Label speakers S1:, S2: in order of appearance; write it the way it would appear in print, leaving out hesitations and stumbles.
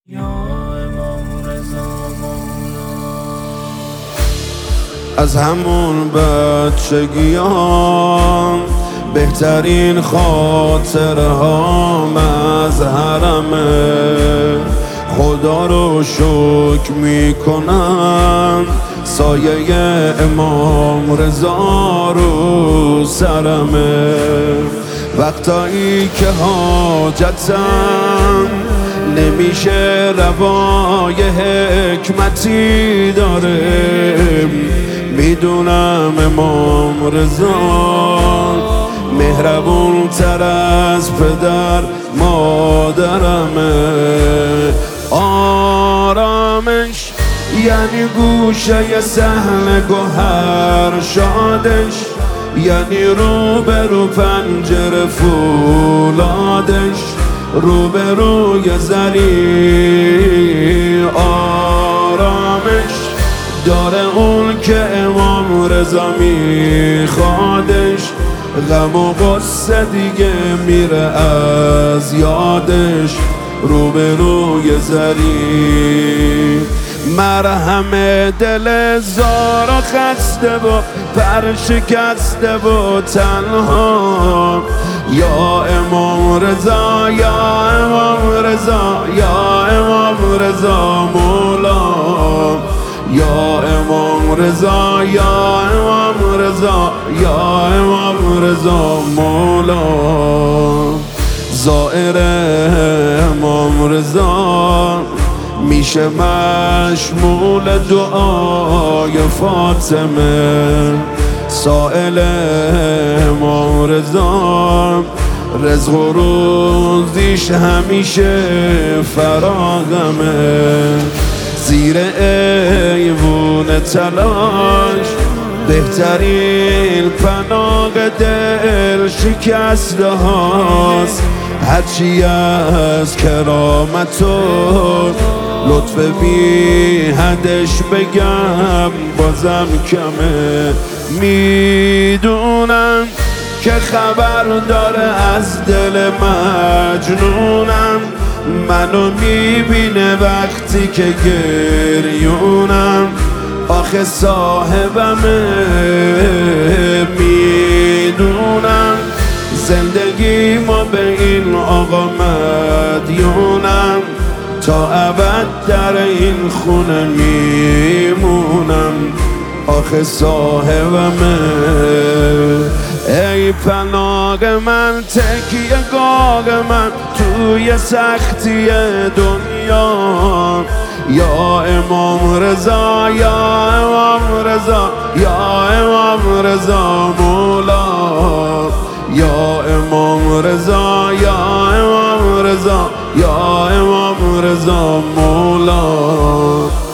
S1: از همون بچگیام بهترین خاطره هام از حرمه. خدا رو شکر میکنم سایه امام رضا رو سرمه. وقتایی که حاجتم نمیشه روای حکمتی داره، میدونم امام رضا مهربون تر از پدر مادرمه. آرامش یعنی گوشه سهل گوهر، شادش یعنی روبرو پنجره فولادش، روبروی زری. آرامش داره اون که امام رضا میخوادش، غم و غصه دیگه میره از یادش، روبروی زری. مرهم دل زار و خسته و پرشکسته و تنها، یا امام رضا یا امام رضا یا امام رضا مولا، یا امام رضا یا امام رضا یا امام رضا مولا. زائر امام رضا میشه مشمول دعای فاطمه، سائل امام رضا رزق و روزیش همیشه فراغمه. زیر ایوون تلاش بهترین پناه دل شکسته هاست، هرچی از کرامت و لطف بی حدش بگم بازم کمه. میدونم که خبر داره از دل مجنونم، منو میبینه وقتی که گریونم، آخه صاحبمه. میدونم زندگی ما به این آقا مدیونم، تا ابد در این خونه میمونم، آخه صاحبمه. ای پناه من، تکیه گاه من توی سختی دنیا، یا امام رضا یا امام رضا یا امام رضا مولا، یا امام رضا یا امام رضا یا امام رضا مولا.